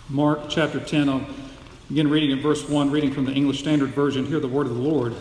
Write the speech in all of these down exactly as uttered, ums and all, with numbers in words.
Mark chapter ten, I'll begin reading in verse one, reading from the English Standard Version. Hear the word of the Lord.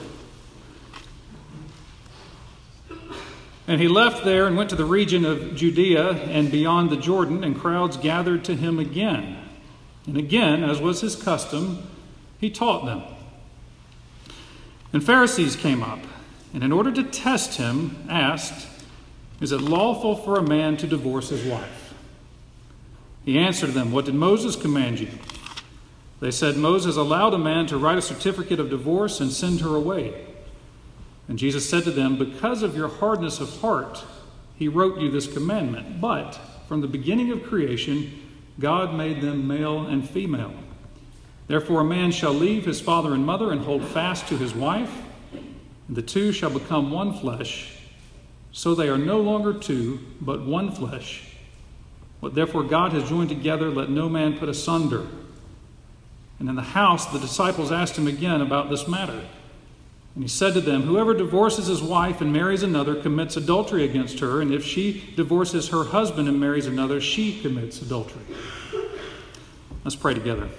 And he left there and went to the region of Judea and beyond the Jordan, and crowds gathered to him again. And again, as was his custom, he taught them. And Pharisees came up, and in order to test him, asked, "Is it lawful for a man to divorce his wife?" He answered them, "What did Moses command you?" They said, "Moses allowed a man to write a certificate of divorce and send her away." And Jesus said to them, "Because of your hardness of heart, he wrote you this commandment. But from the beginning of creation, God made them male and female. Therefore a man shall leave his father and mother and hold fast to his wife, and the two shall become one flesh. So they are no longer two, but one flesh. What therefore God has joined together, let no man put asunder." And in the house the disciples asked him again about this matter. And he said to them, "Whoever divorces his wife and marries another commits adultery against her, and if she divorces her husband and marries another, she commits adultery." Let's pray together.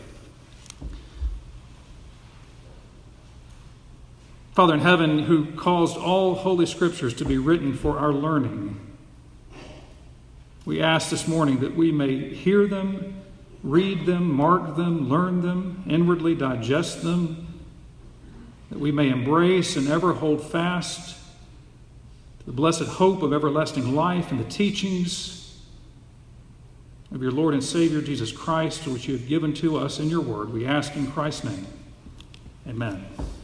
Father in heaven, who caused all holy scriptures to be written for our learning, we ask this morning that we may hear them, read them, mark them, learn them, inwardly digest them, that we may embrace and ever hold fast to the blessed hope of everlasting life and the teachings of your Lord and Savior Jesus Christ, which you have given to us in your word. We ask in Christ's name. Amen.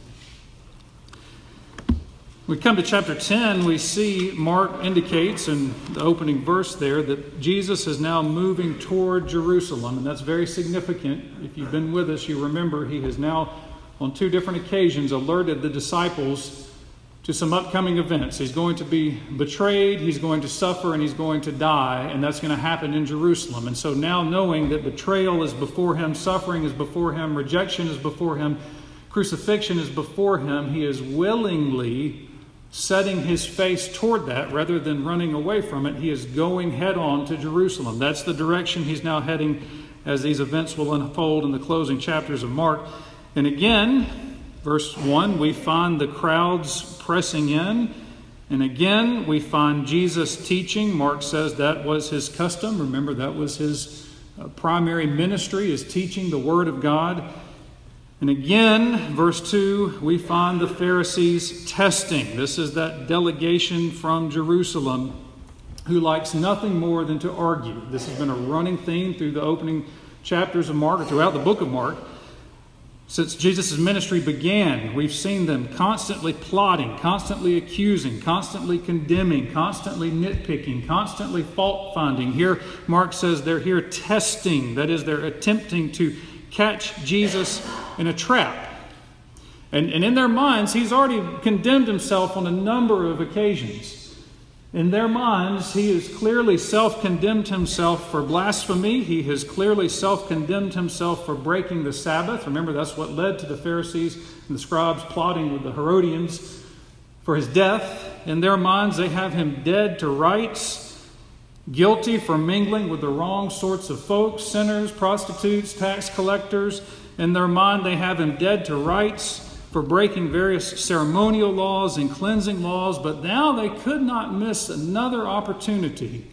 We come to chapter ten, we see Mark indicates in the opening verse there that Jesus is now moving toward Jerusalem, and that's very significant. If you've been with us, you remember he has now on two different occasions alerted the disciples to some upcoming events. He's going to be betrayed, he's going to suffer, and he's going to die, and that's going to happen in Jerusalem. And so now knowing that betrayal is before him, suffering is before him, rejection is before him, crucifixion is before him, he is willingly setting his face toward that rather than running away from it. He is going head on to Jerusalem. That's the direction he's now heading as these events will unfold in the closing chapters of Mark. And again, verse one, we find the crowds pressing in. And again, we find Jesus teaching. Mark says that was his custom. Remember, that was his uh, primary ministry, is teaching the Word of God. And again, verse two, we find the Pharisees testing. This is that delegation from Jerusalem who likes nothing more than to argue. This has been a running theme through the opening chapters of Mark, or throughout the book of Mark. Since Jesus' ministry began, we've seen them constantly plotting, constantly accusing, constantly condemning, constantly nitpicking, constantly fault-finding. Here, Mark says they're here testing. That is, they're attempting to catch Jesus in a trap. And, and in their minds, he's already condemned himself on a number of occasions. In their minds, he has clearly self-condemned himself for blasphemy. He has clearly self-condemned himself for breaking the Sabbath. Remember, that's what led to the Pharisees and the scribes plotting with the Herodians for his death. In their minds, they have him dead to rights, guilty for mingling with the wrong sorts of folks, sinners, prostitutes, tax collectors. In their mind, they have him dead to rights for breaking various ceremonial laws and cleansing laws. But now they could not miss another opportunity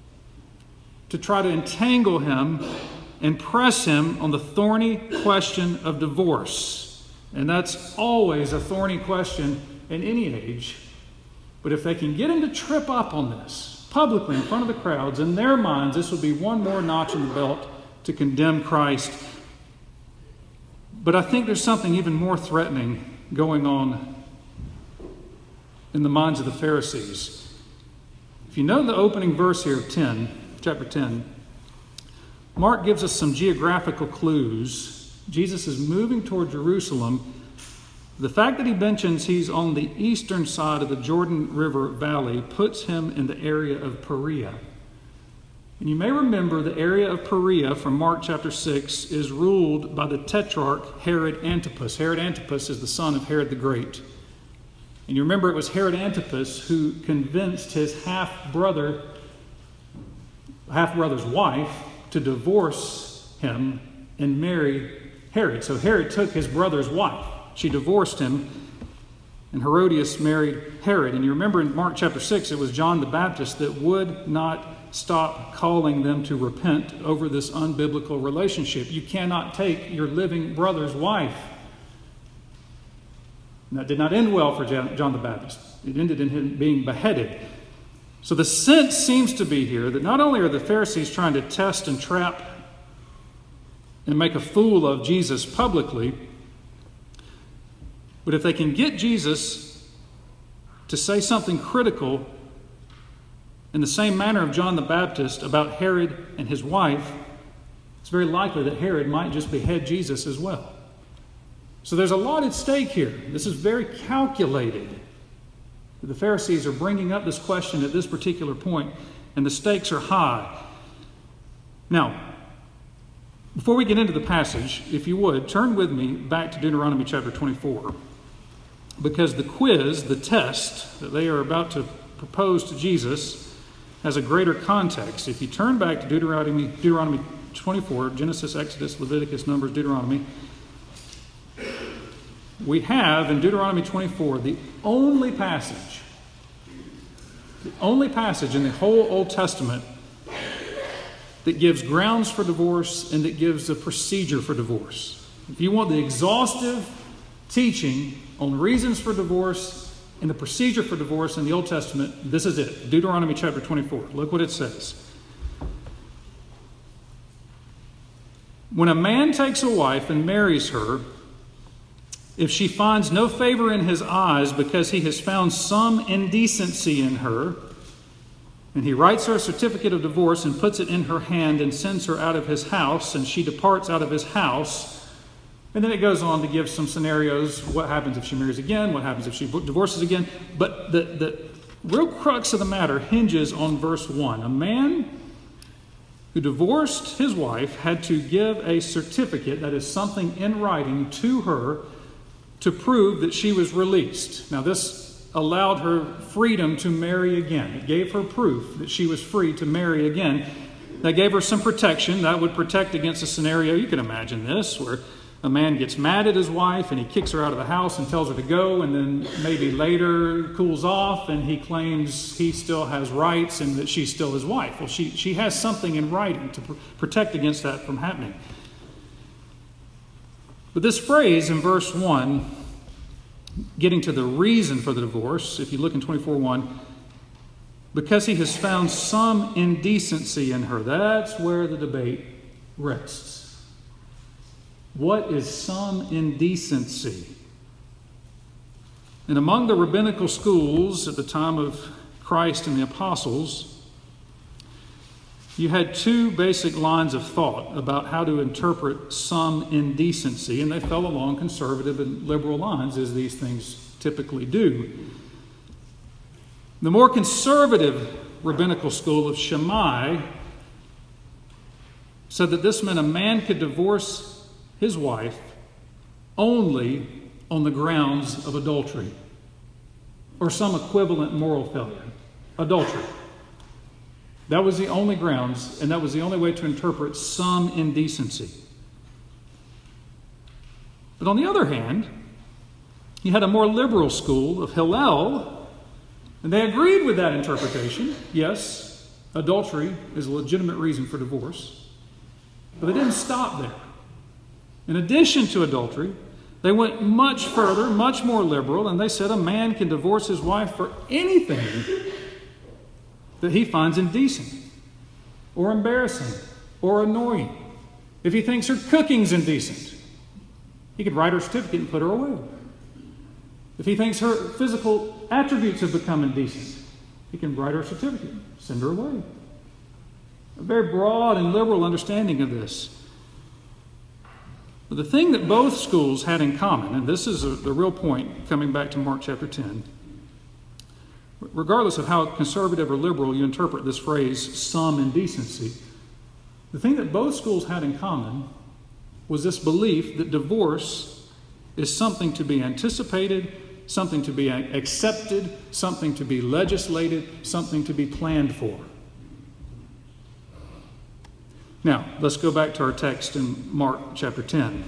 to try to entangle him and press him on the thorny question of divorce. And that's always a thorny question in any age. But if they can get him to trip up on this publicly in front of the crowds, in their minds, this would be one more notch in the belt to condemn Christ. But I think there's something even more threatening going on in the minds of the Pharisees. If you know the opening verse here of ten, chapter ten, Mark gives us some geographical clues. Jesus is moving toward Jerusalem. The fact that he mentions he's on the eastern side of the Jordan River Valley puts him in the area of Perea. And you may remember the area of Perea from Mark chapter six is ruled by the tetrarch Herod Antipas. Herod Antipas is the son of Herod the Great. And you remember it was Herod Antipas who convinced his half-brother, half-brother's wife to divorce him and marry Herod. So Herod took his brother's wife. She divorced him, and Herodias married Herod. And you remember in Mark chapter six, it was John the Baptist that would not stop calling them to repent over this unbiblical relationship. You cannot take your living brother's wife. And that did not end well for John the Baptist. It ended in him being beheaded. So the sense seems to be here that not only are the Pharisees trying to test and trap and make a fool of Jesus publicly, but if they can get Jesus to say something critical in the same manner of John the Baptist about Herod and his wife, it's very likely that Herod might just behead Jesus as well. So there's a lot at stake here. This is very calculated. The Pharisees are bringing up this question at this particular point, and the stakes are high. Now, before we get into the passage, if you would, turn with me back to Deuteronomy chapter twenty-four, because the quiz, the test that they are about to propose to Jesus has a greater context. If you turn back to Deuteronomy, Deuteronomy twenty-four, Genesis, Exodus, Leviticus, Numbers, Deuteronomy, we have in Deuteronomy twenty-four the only passage, the only passage in the whole Old Testament that gives grounds for divorce and that gives a procedure for divorce. If you want the exhaustive teaching on reasons for divorce and the procedure for divorce in the Old Testament, this is it. Deuteronomy chapter twenty-four. Look what it says. When a man takes a wife and marries her, if she finds no favor in his eyes because he has found some indecency in her, and he writes her a certificate of divorce and puts it in her hand and sends her out of his house, and she departs out of his house. And then it goes on to give some scenarios. What happens if she marries again? What happens if she divorces again? But the, the real crux of the matter hinges on verse one. A man who divorced his wife had to give a certificate, that is something in writing, to her to prove that she was released. Now this allowed her freedom to marry again. It gave her proof that she was free to marry again. That gave her some protection. That would protect against a scenario, you can imagine this, where a man gets mad at his wife and he kicks her out of the house and tells her to go, and then maybe later cools off and he claims he still has rights and that she's still his wife. Well, she, she has something in writing to pr- protect against that from happening. But this phrase in verse one, getting to the reason for the divorce, if you look in twenty-four one, because he has found some indecency in her, that's where the debate rests. What is some indecency? And among the rabbinical schools at the time of Christ and the apostles, you had two basic lines of thought about how to interpret some indecency, and they fell along conservative and liberal lines, as these things typically do. The more conservative rabbinical school of Shammai said that this meant a man could divorce his wife only on the grounds of adultery or some equivalent moral failure. Adultery. That was the only grounds, and that was the only way to interpret some indecency. But on the other hand, you had a more liberal school of Hillel, and they agreed with that interpretation. Yes, adultery is a legitimate reason for divorce. But they didn't stop there. In addition to adultery, they went much further, much more liberal, and they said a man can divorce his wife for anything that he finds indecent or embarrassing or annoying. If he thinks her cooking's indecent, he could write her certificate and put her away. If he thinks her physical attributes have become indecent, he can write her certificate, send her away. A very broad and liberal understanding of this. But the thing that both schools had in common, and this is a, the real point coming back to Mark chapter ten, regardless of how conservative or liberal you interpret this phrase, some indecency, the thing that both schools had in common was this belief that divorce is something to be anticipated, something to be accepted, something to be legislated, something to be planned for. Now, let's go back to our text in Mark chapter ten.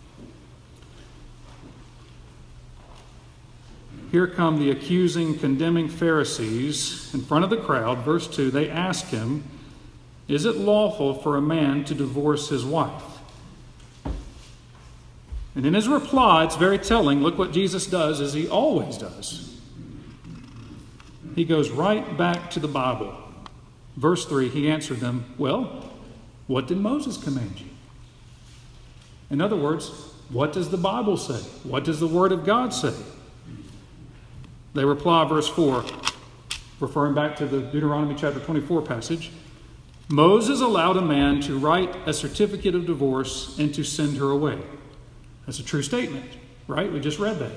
Here come the accusing, condemning Pharisees in front of the crowd. Verse two, they ask him, "Is it lawful for a man to divorce his wife?" And in his reply, it's very telling. Look what Jesus does, as he always does. He goes right back to the Bible. Verse three, he answered them, "Well, what did Moses command you?" In other words, what does the Bible say? What does the Word of God say? They reply, verse four, referring back to the Deuteronomy chapter twenty-four passage, "Moses allowed a man to write a certificate of divorce and to send her away." That's a true statement, right? We just read that.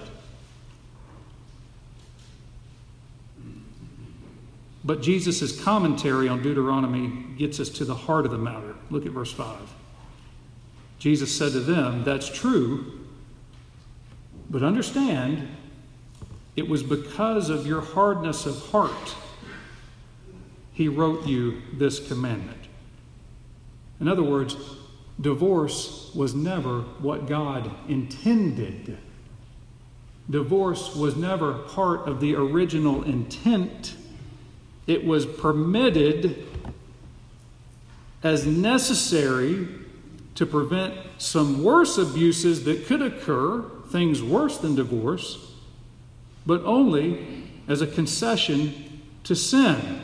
But Jesus' commentary on Deuteronomy gets us to the heart of the matter. Look at verse five. Jesus said to them, "That's true, but understand, it was because of your hardness of heart he wrote you this commandment." In other words, divorce was never what God intended. Divorce was never part of the original intent. It was permitted as necessary to prevent some worse abuses that could occur, things worse than divorce, but only as a concession to sin.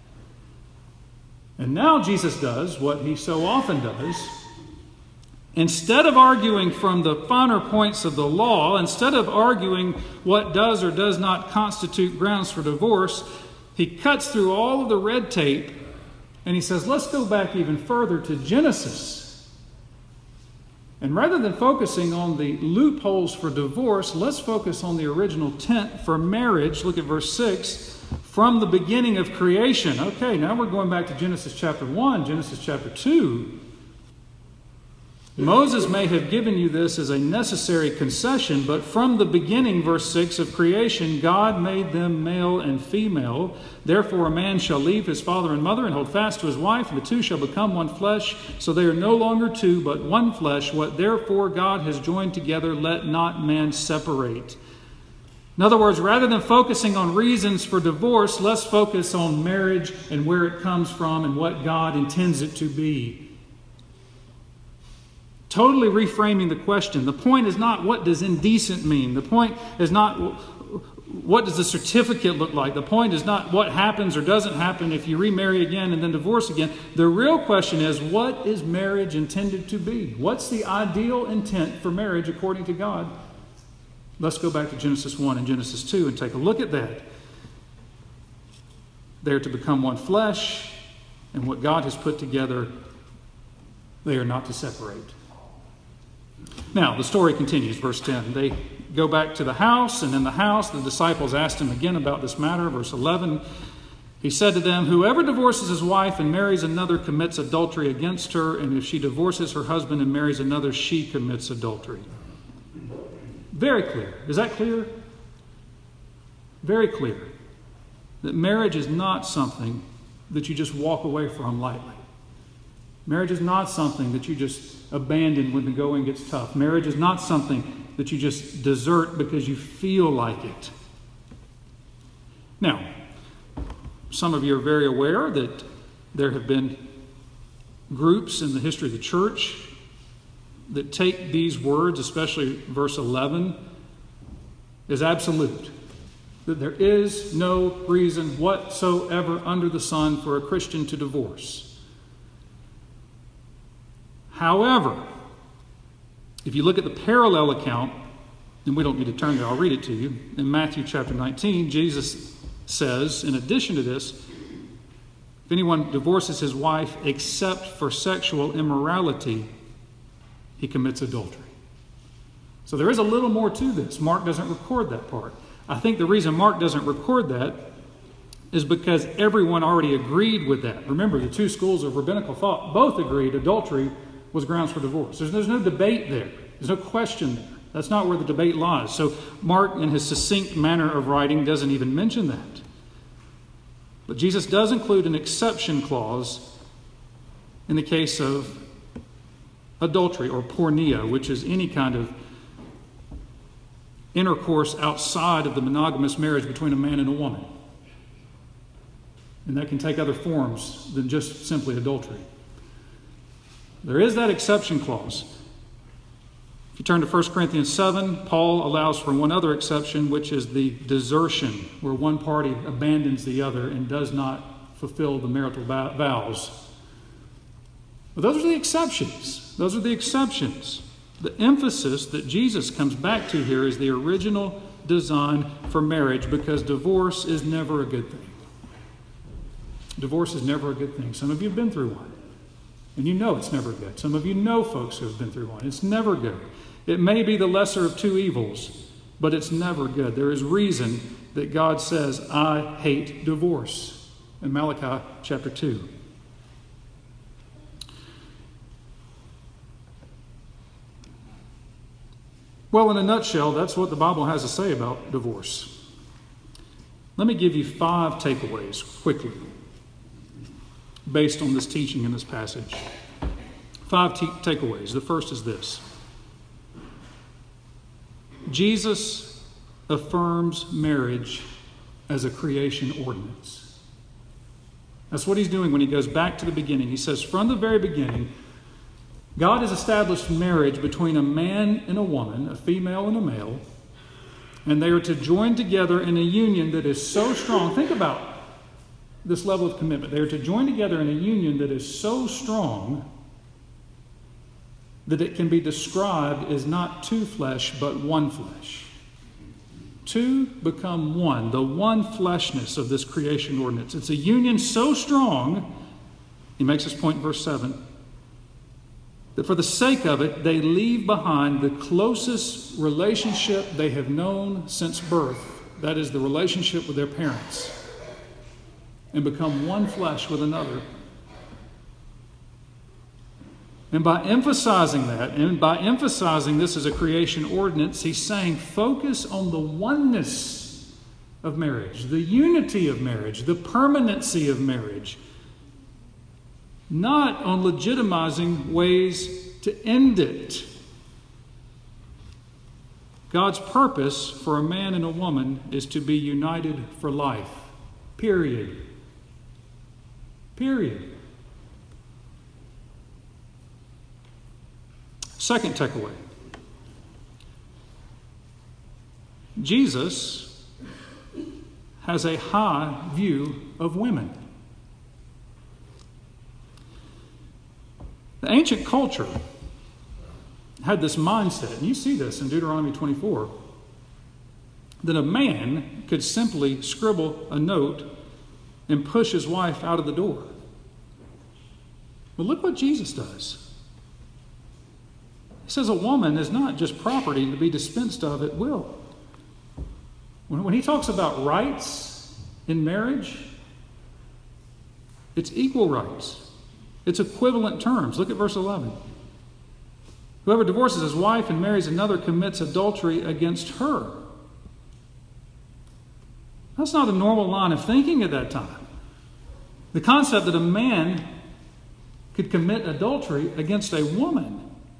And now Jesus does what he so often does. Instead of arguing from the finer points of the law, instead of arguing what does or does not constitute grounds for divorce, he cuts through all of the red tape and he says, let's go back even further to Genesis. And rather than focusing on the loopholes for divorce, let's focus on the original intent for marriage. Look at verse six. From the beginning of creation. Okay, now we're going back to Genesis chapter one, Genesis chapter two. Moses may have given you this as a necessary concession, but from the beginning, verse six, of creation, God made them male and female. Therefore a man shall leave his father and mother and hold fast to his wife, and the two shall become one flesh. So they are no longer two, but one flesh. What therefore God has joined together, let not man separate. In other words, rather than focusing on reasons for divorce, let's focus on marriage and where it comes from and what God intends it to be. Totally reframing the question. The point is not what does indecent mean. The point is not what does the certificate look like. The point is not what happens or doesn't happen if you remarry again and then divorce again. The real question is, what is marriage intended to be? What's the ideal intent for marriage according to God? Let's go back to Genesis one and Genesis two and take a look at that. They're to become one flesh, and what God has put together, they are not to separate. Now, the story continues, verse ten. They go back to the house, and in the house, the disciples asked him again about this matter. Verse eleven, he said to them, "Whoever divorces his wife and marries another commits adultery against her, and if she divorces her husband and marries another, she commits adultery." Very clear. Is that clear? Very clear. That marriage is not something that you just walk away from lightly. Marriage is not something that you just abandon when the going gets tough. Marriage is not something that you just desert because you feel like it. Now, some of you are very aware that there have been groups in the history of the church that take these words, especially verse eleven, as absolute. That there is no reason whatsoever under the sun for a Christian to divorce. However, if you look at the parallel account, and we don't need to turn there, I'll read it to you. In Matthew chapter nineteen, Jesus says, in addition to this, if anyone divorces his wife except for sexual immorality, he commits adultery. So there is a little more to this. Mark doesn't record that part. I think the reason Mark doesn't record that is because everyone already agreed with that. Remember, the two schools of rabbinical thought both agreed adultery was grounds for divorce. There's, there's no debate there. There's no question there. That's not where the debate lies. So Mark, in his succinct manner of writing, doesn't even mention that. But Jesus does include an exception clause in the case of adultery or porneia, which is any kind of intercourse outside of the monogamous marriage between a man and a woman. And that can take other forms than just simply adultery. There is that exception clause. If you turn to First Corinthians seven, Paul allows for one other exception, which is the desertion, where one party abandons the other and does not fulfill the marital vows. But those are the exceptions. Those are the exceptions. The emphasis that Jesus comes back to here is the original design for marriage, because divorce is never a good thing. Divorce is never a good thing. Some of you have been through one, and you know it's never good. Some of you know folks who have been through one. It's never good. It may be the lesser of two evils, but it's never good. There is reason that God says, I hate divorce, in Malachi chapter two. Well, in a nutshell, that's what the Bible has to say about divorce. Let me give you five takeaways quickly based on this teaching in this passage. Five t- takeaways. The first is this. Jesus affirms marriage as a creation ordinance. That's what he's doing when he goes back to the beginning. He says, from the very beginning, God has established marriage between a man and a woman, a female and a male, and they are to join together in a union that is so strong. Think about this level of commitment. They are to join together in a union that is so strong that it can be described as not two flesh, but one flesh. Two become one, the one fleshness of this creation ordinance. It's a union so strong, he makes this point in verse seven, that for the sake of it, they leave behind the closest relationship they have known since birth. That is the relationship with their parents, and become one flesh with another. And by emphasizing that, and by emphasizing this as a creation ordinance, he's saying focus on the oneness of marriage, the unity of marriage, the permanency of marriage, not on legitimizing ways to end it. God's purpose for a man and a woman is to be united for life. Period. Period. Second takeaway. Jesus has a high view of women. The ancient culture had this mindset, and you see this in Deuteronomy twenty-four, that a man could simply scribble a note and push his wife out of the door. But look what Jesus does. He says a woman is not just property to be dispensed of at will. When, when he talks about rights in marriage, it's equal rights. It's equivalent terms. Look at verse eleven. Whoever divorces his wife and marries another commits adultery against her. That's not a normal line of thinking at that time. The concept that a man could commit adultery against a woman.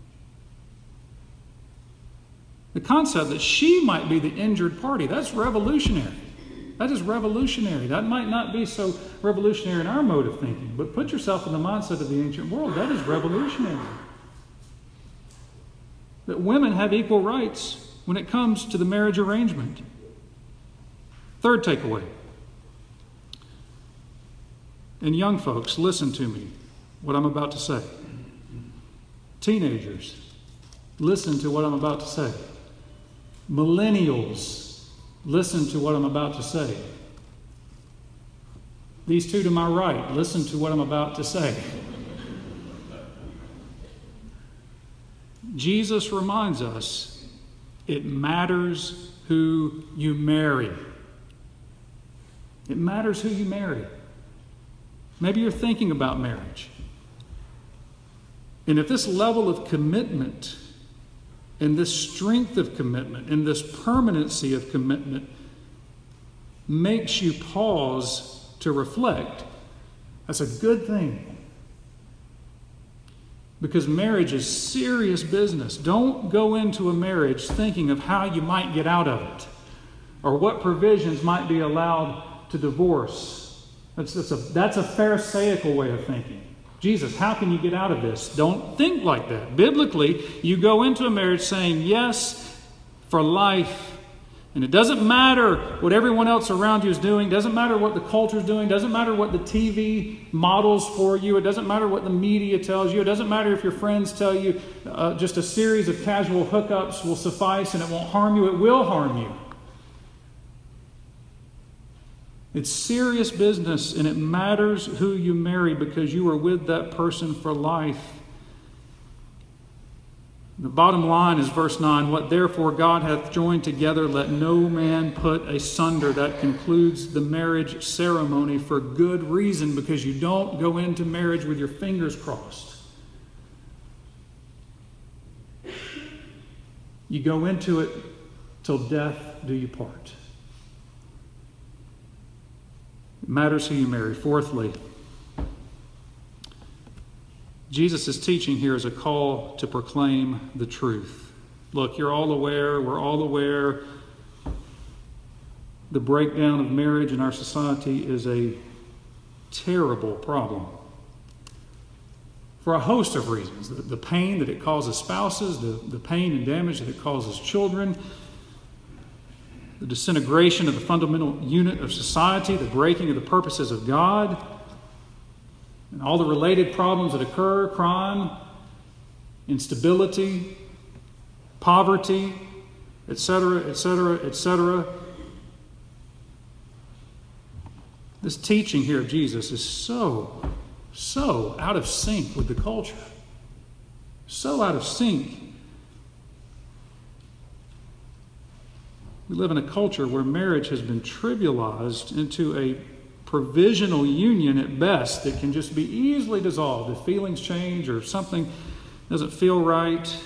The concept that she might be the injured party, that's revolutionary. That is revolutionary. That might not be so revolutionary in our mode of thinking, but put yourself in the mindset of the ancient world. That is revolutionary. That women have equal rights when it comes to the marriage arrangement. Third takeaway. And young folks, listen to me, what I'm about to say. Teenagers, listen to what I'm about to say. Millennials, listen to what I'm about to say. These two to my right, listen to what I'm about to say. Jesus reminds us it matters who you marry. It matters who you marry. Maybe you're thinking about marriage. And if this level of commitment and this strength of commitment and this permanency of commitment makes you pause to reflect, that's a good thing. Because marriage is serious business. Don't go into a marriage thinking of how you might get out of it or what provisions might be allowed to divorce. That's, that's, a, that's a Pharisaical way of thinking. Jesus, how can you get out of this? Don't think like that. Biblically, you go into a marriage saying yes for life. And it doesn't matter what everyone else around you is doing. Doesn't matter what the culture is doing. Doesn't matter what the T V models for you. It doesn't matter what the media tells you. It doesn't matter if your friends tell you uh, just a series of casual hookups will suffice and it won't harm you. It will harm you. It's serious business, and it matters who you marry because you are with that person for life. The bottom line is verse nine, what therefore God hath joined together, let no man put asunder. That concludes the marriage ceremony for good reason, because you don't go into marriage with your fingers crossed. You go into it till death do you part. It matters who you marry. Fourthly, Jesus' teaching here is a call to proclaim the truth. Look, you're all aware, we're all aware, the breakdown of marriage in our society is a terrible problem for a host of reasons. The, the pain that it causes spouses, the, the pain and damage that it causes children, the disintegration of the fundamental unit of society, the breaking of the purposes of God, and all the related problems that occur, crime, instability, poverty, et cetera, et cetera, et cetera. This teaching here of Jesus is so, so out of sync with the culture. So out of sync. We live in a culture where marriage has been trivialized into a provisional union at best that can just be easily dissolved if feelings change or if something doesn't feel right.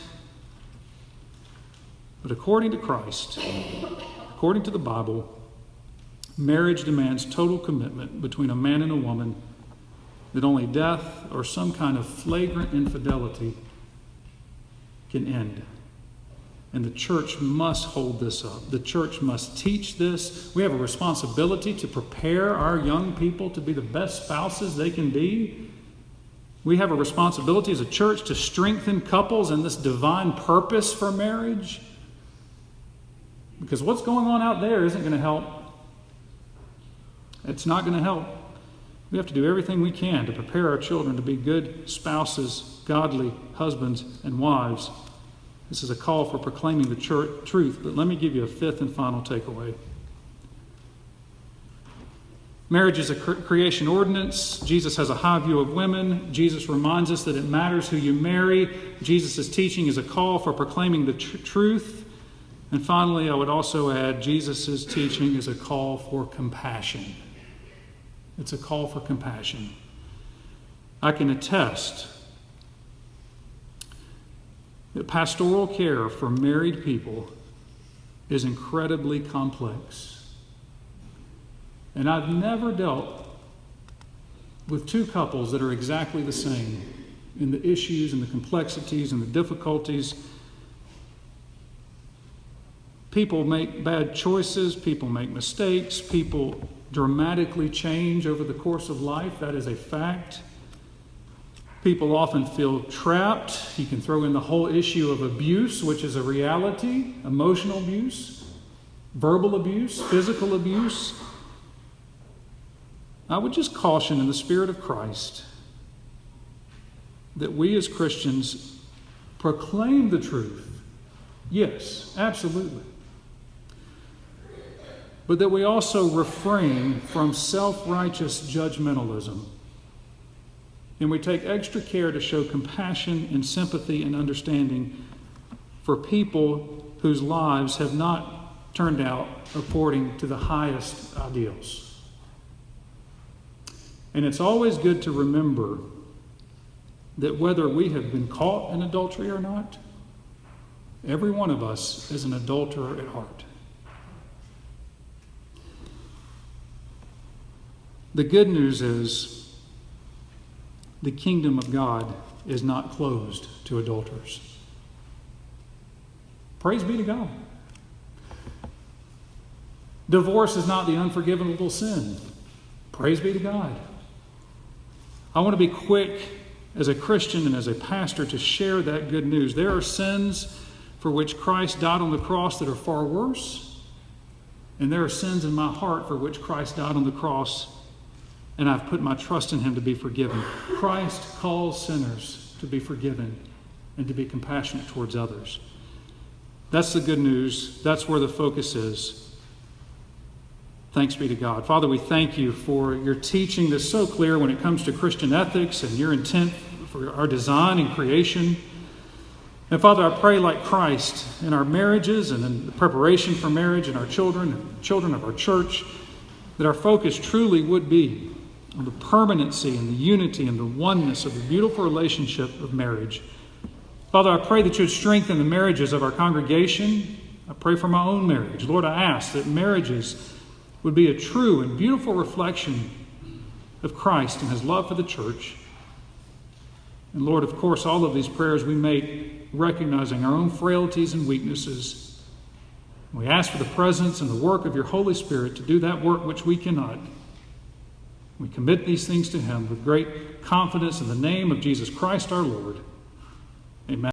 But according to Christ, according to the Bible, marriage demands total commitment between a man and a woman that only death or some kind of flagrant infidelity can end. And the church must hold this up. The church must teach this. We have a responsibility to prepare our young people to be the best spouses they can be. We have a responsibility as a church to strengthen couples in this divine purpose for marriage. Because what's going on out there isn't going to help. It's not going to help. We have to do everything we can to prepare our children to be good spouses, godly husbands and wives. This is a call for proclaiming the church, truth, but let me give you a fifth and final takeaway. Marriage is a creation ordinance. Jesus has a high view of women. Jesus reminds us that it matters who you marry. Jesus' teaching is a call for proclaiming the tr- truth. And finally, I would also add, Jesus' teaching is a call for compassion. It's a call for compassion. I can attest that pastoral care for married people is incredibly complex. And I've never dealt with two couples that are exactly the same in the issues and the complexities and the difficulties. People make bad choices, people make mistakes, people dramatically change over the course of life. That is a fact. People often feel trapped. You can throw in the whole issue of abuse, which is a reality, emotional abuse, verbal abuse, physical abuse. I would just caution in the Spirit of Christ that we as Christians proclaim the truth. Yes, absolutely. But that we also refrain from self-righteous judgmentalism. And we take extra care to show compassion and sympathy and understanding for people whose lives have not turned out according to the highest ideals. And it's always good to remember that whether we have been caught in adultery or not, every one of us is an adulterer at heart. The good news is the kingdom of God is not closed to adulterers. Praise be to God. Divorce is not the unforgivable sin. Praise be to God. I want to be quick as a Christian and as a pastor to share that good news. There are sins for which Christ died on the cross that are far worse, and there are sins in my heart for which Christ died on the cross, and I've put my trust in him to be forgiven. Christ calls sinners to be forgiven and to be compassionate towards others. That's the good news. That's where the focus is. Thanks be to God. Father, we thank you for your teaching that's so clear when it comes to Christian ethics and your intent for our design and creation. And Father, I pray like Christ in our marriages and in the preparation for marriage and our children and children of our church, that our focus truly would be on the permanency and the unity and the oneness of the beautiful relationship of marriage. Father, I pray that you would strengthen the marriages of our congregation. I pray for my own marriage. Lord, I ask that marriages would be a true and beautiful reflection of Christ and his love for the church. And Lord, of course, all of these prayers we make recognizing our own frailties and weaknesses. We ask for the presence and the work of your Holy Spirit to do that work which we cannot. We commit these things to him with great confidence in the name of Jesus Christ our Lord. Amen.